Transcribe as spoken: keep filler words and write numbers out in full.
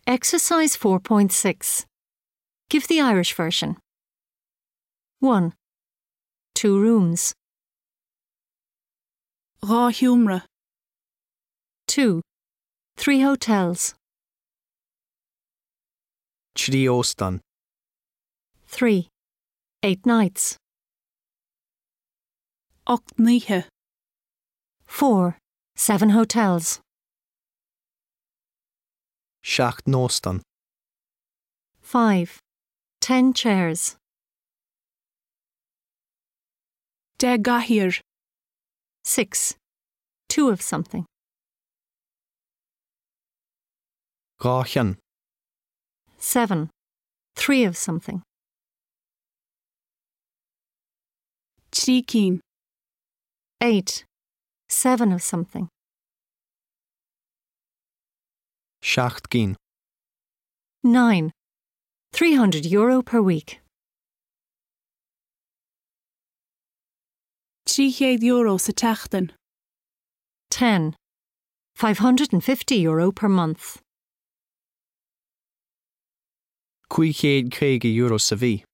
Exercise four point six. Give the Irish version. one. Two rooms. Rá hiúmra. two. Three hotels. Trí óstan. three. Eight nights. Ocht níthe. four. Seven hotels. Seacht nóstan. five. Ten chairs. De gahir. six. Two of something. Ráchan. seven. Three of something. Trí cín. eight. Seven of something. Seacht cín. nine. three hundred euro per week. Trí chéad euro sa teachtain. ten. five hundred fifty euro per month. Cúig chéad chéige euro sa bhí.